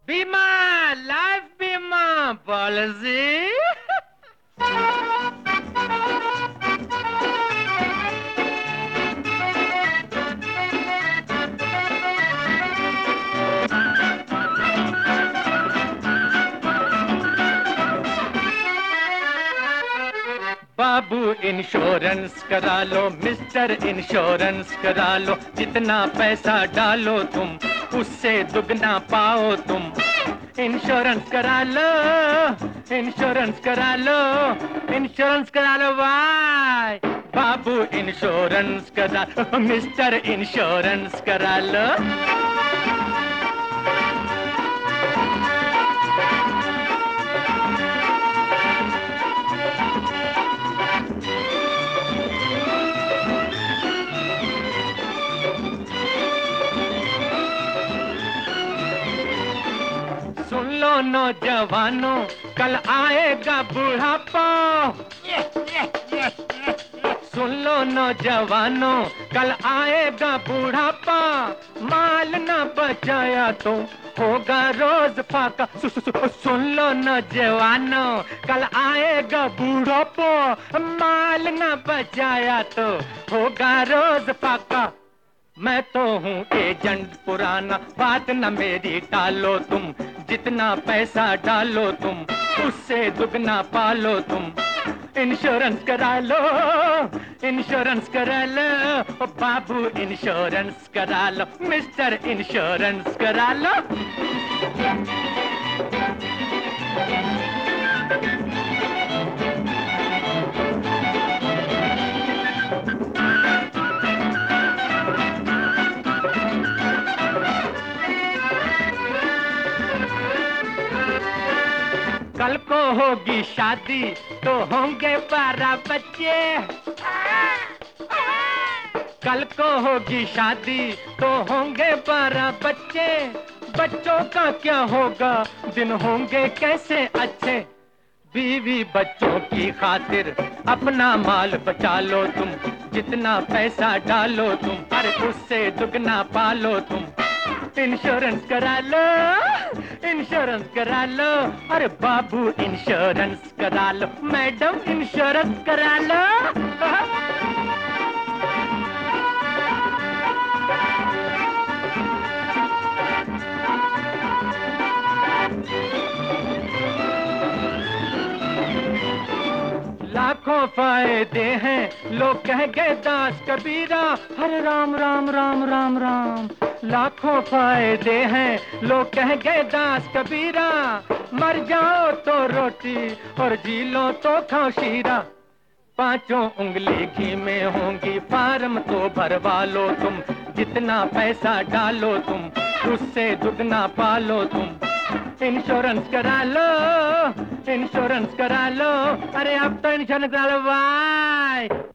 बीमा, लाइफ बीमा पॉलिसी। बाबू इंश्योरेंस करा लो, मिस्टर इंश्योरेंस करा लो, जितना पैसा डालो तुम उससे दुगना पाओ तुम। इंश्योरेंस करा लो, इंश्योरेंस करा लो, इंश्योरेंस करा लो भाई। बाबू इंश्योरेंस करा, मिस्टर इंश्योरेंस करा लो। सुन लो नौजवानों, कल आएगा बुढ़ापा। सुन लो नौजवानों, कल आएगा बुढ़ापा। माल न बचाया तो होगा रोज फाका। सुन लो नौजवानों, कल आएगा बुढ़ापा। माल न बचाया तो होगा रोज फाका। मैं तो हूँ एजेंट पुराना, बात न मेरी टालो तुम। जितना पैसा डालो तुम उससे दुगना पालो तुम। इंश्योरेंस करा लो, इंश्योरेंस करा लो, ओ बाबू इंश्योरेंस करा लो, मिस्टर इंश्योरेंस करा लो। कल को होगी शादी तो होंगे 12 बच्चे। कल को होगी शादी तो होंगे 12 बच्चे। बच्चों का क्या होगा, दिन होंगे कैसे अच्छे। बीवी बच्चों की खातिर अपना माल बचा लो तुम। जितना पैसा डालो तुम, अरे उससे दुगना पालो तुम। इंश्योरेंस करा लो, इंश्योरेंस करा लो, अरे बाबू इंश्योरेंस करा लो, मैडम इंश्योरेंस करा लो। लाखों फायदे हैं, लोग कह गए दास कबीरा। हरे राम राम राम राम राम। लाखों फायदे हैं, लोग कह गए दास कबीरा। मर जाओ तो रोटी और जी लो तो खाओ शीरा। पांचों उंगली घी में होंगी, फार्म तो भरवा लो तुम। जितना पैसा डालो तुम उससे दुगना पालो तुम। इंश्योरेंस करा लो, इंश्योरेंस करा लो, अरे अब तो इंश्योरेंस करा लो भाई।